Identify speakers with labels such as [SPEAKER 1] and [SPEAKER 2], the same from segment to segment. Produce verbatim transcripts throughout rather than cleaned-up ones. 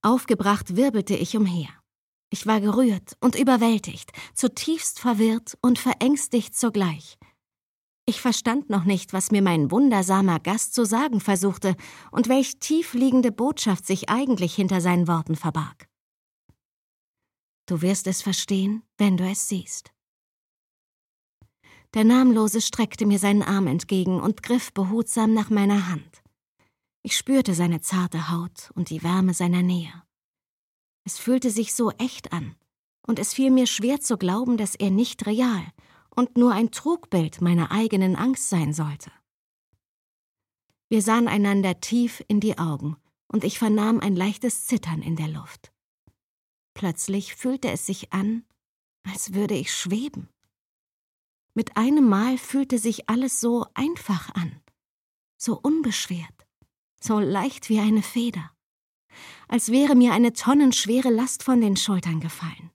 [SPEAKER 1] Aufgebracht wirbelte ich umher. Ich war gerührt und überwältigt, zutiefst verwirrt und verängstigt zugleich. Ich verstand noch nicht, was mir mein wundersamer Gast zu sagen versuchte und welch tiefliegende Botschaft sich eigentlich hinter seinen Worten verbarg. Du wirst es verstehen, wenn du es siehst. Der Namenlose streckte mir seinen Arm entgegen und griff behutsam nach meiner Hand. Ich spürte seine zarte Haut und die Wärme seiner Nähe. Es fühlte sich so echt an, und es fiel mir schwer zu glauben, dass er nicht real und nur ein Trugbild meiner eigenen Angst sein sollte. Wir sahen einander tief in die Augen, und ich vernahm ein leichtes Zittern in der Luft. Plötzlich fühlte es sich an, als würde ich schweben. Mit einem Mal fühlte sich alles so einfach an, so unbeschwert, so leicht wie eine Feder, als wäre mir eine tonnenschwere Last von den Schultern gefallen.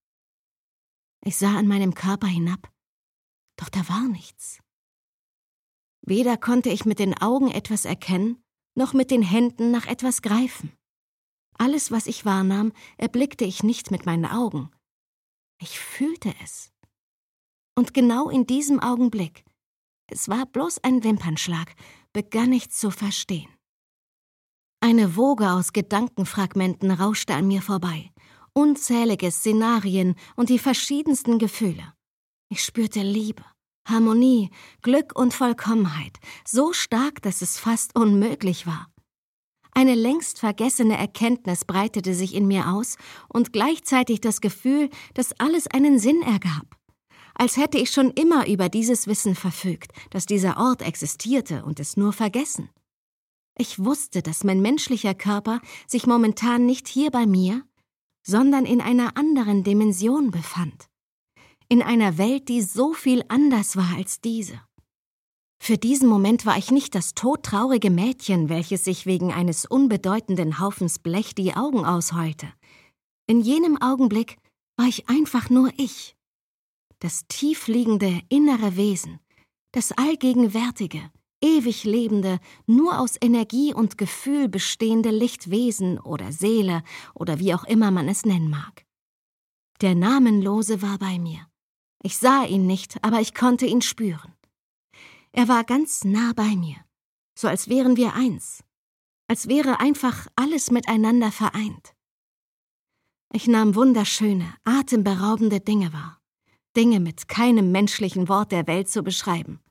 [SPEAKER 1] Ich sah an meinem Körper hinab, doch da war nichts. Weder konnte ich mit den Augen etwas erkennen, noch mit den Händen nach etwas greifen. Alles, was ich wahrnahm, erblickte ich nicht mit meinen Augen. Ich fühlte es. Und genau in diesem Augenblick, es war bloß ein Wimpernschlag, begann ich zu verstehen. Eine Woge aus Gedankenfragmenten rauschte an mir vorbei, unzählige Szenarien und die verschiedensten Gefühle. Ich spürte Liebe, Harmonie, Glück und Vollkommenheit, so stark, dass es fast unmöglich war. Eine längst vergessene Erkenntnis breitete sich in mir aus und gleichzeitig das Gefühl, dass alles einen Sinn ergab. Als hätte ich schon immer über dieses Wissen verfügt, dass dieser Ort existierte und es nur vergessen. Ich wusste, dass mein menschlicher Körper sich momentan nicht hier bei mir, sondern in einer anderen Dimension befand. In einer Welt, die so viel anders war als diese. Für diesen Moment war ich nicht das todtraurige Mädchen, welches sich wegen eines unbedeutenden Haufens Blech die Augen ausheulte. In jenem Augenblick war ich einfach nur ich. Das tiefliegende innere Wesen, das allgegenwärtige, ewig lebende, nur aus Energie und Gefühl bestehende Lichtwesen oder Seele oder wie auch immer man es nennen mag. Der Namenlose war bei mir. Ich sah ihn nicht, aber ich konnte ihn spüren. Er war ganz nah bei mir, so als wären wir eins, als wäre einfach alles miteinander vereint. Ich nahm wunderschöne, atemberaubende Dinge wahr, Dinge mit keinem menschlichen Wort der Welt zu beschreiben.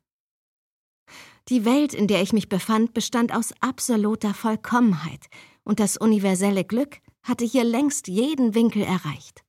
[SPEAKER 1] Die Welt, in der ich mich befand, bestand aus absoluter Vollkommenheit, und das universelle Glück hatte hier längst jeden Winkel erreicht.